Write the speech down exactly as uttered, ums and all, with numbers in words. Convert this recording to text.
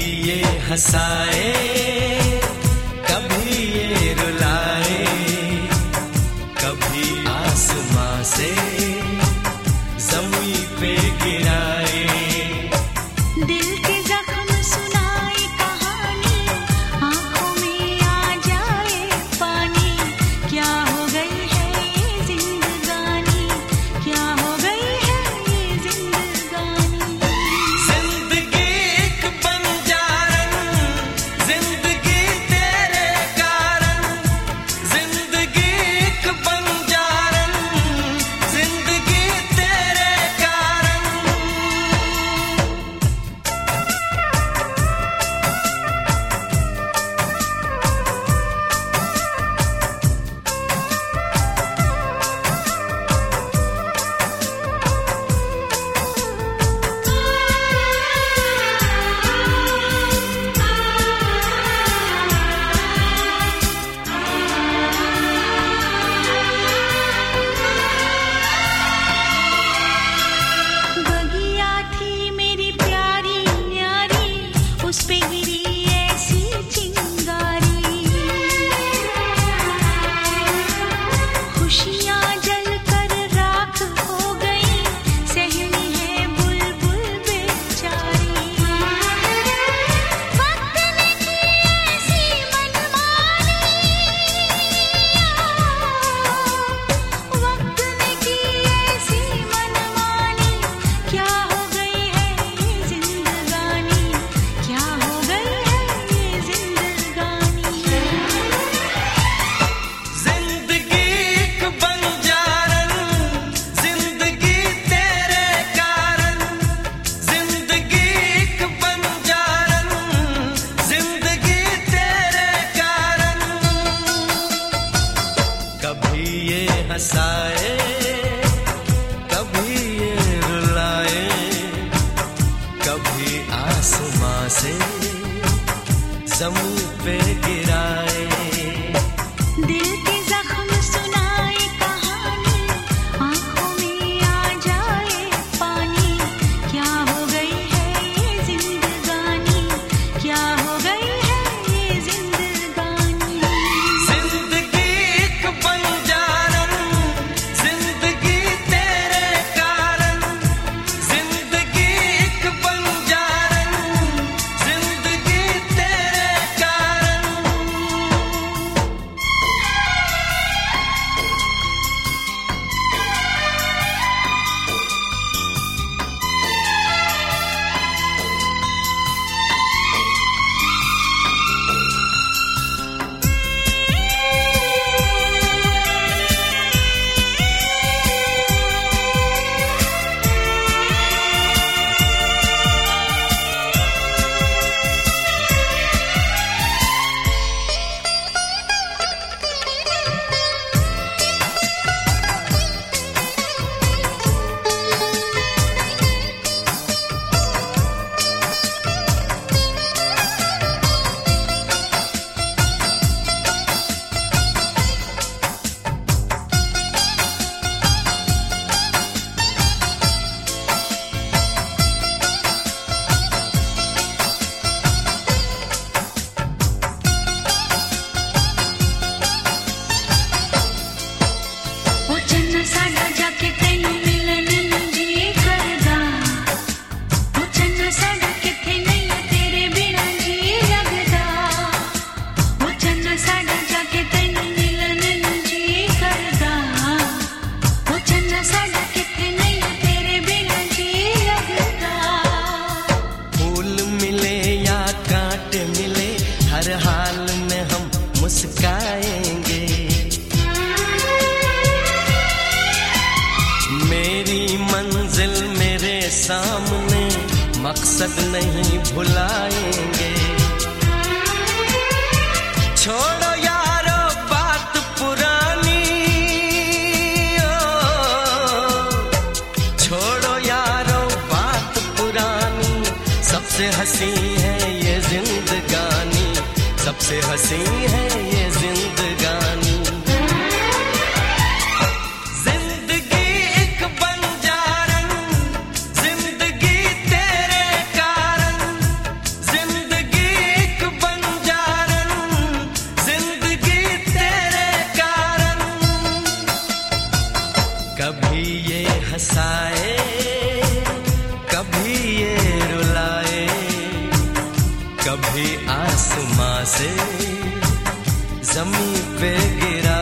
ये हंसाए, कभी ये रुलाए, कभी आसमां से ज़मीं पे गिराए। दिल के जख्म सुनाए कहानी, आंखों में आ जाए पानी। क्या हो गई है ये जिंदगानी, क्या हो गई है ये जिंदगानी। जिंदगी एक बंजारन, जिंदगी तेरे कारण। जिंदगी एक बंजारन, जिंदगी तेरे कारण। बगिया थी मेरी प्यारी न्यारी, उस पे गिरी ऐसी चिंगारी। खुशियाँ जल कर राख हो गई, सहनी है बुलबुल बेचारी। वक्त ने की ऐसी मनमानी, वक्त ने की ऐसी मनमानी। क्या हो गई है ये जिंदगानी, क्या हो गई है ये जिंदगानी। जिंदगी एक बंजारन, जिंदगी तेरे कारण। जिंदगी एक बंजारन, जिंदगी तेरे कारण। कभी ये हंसाए, कभी ये रुलाए, कभी आसमां से ज़मीं पे गिराए। दिल के जख्म सुनाए कहानी, आंखों में आ जाए पानी। क्या हो गई है ये जिंदगानी, क्या हो गई है ये जिंदगानी। जिंदगी एक बंजारन, जिंदगी तेरे कारण। जिंदगी एक बंजारन, जिंदगी तेरे कारण। ओ चन्ना साडा जाके तैनू मिलन नूं जी करदा। ओ चन्ना साडा किथे नहीं तेरे बिना जी लगदा। ओ चन्ना साडा जाके तैनू मिलन नूं जी करदा। ओ चन्ना साडा किथे नहीं तेरे बिना जी लगदा। फूल मिले या कांटे मिले, हर हाल में हम मुस्काएंगे। मेरी मंजिल मेरे सामने, मकसद नहीं भुलाएंगे। छोड़ो यारो बात पुरानी, ओ, छोड़ो यारो बात पुरानी। सबसे हंसी है ये जिंदगानी, सबसे हंसी है ये जिंदगानी। जिंदगी एक बंजारन, जिंदगी तेरे कारण। जिंदगी कभी आसमां से जमीन पे गिरा।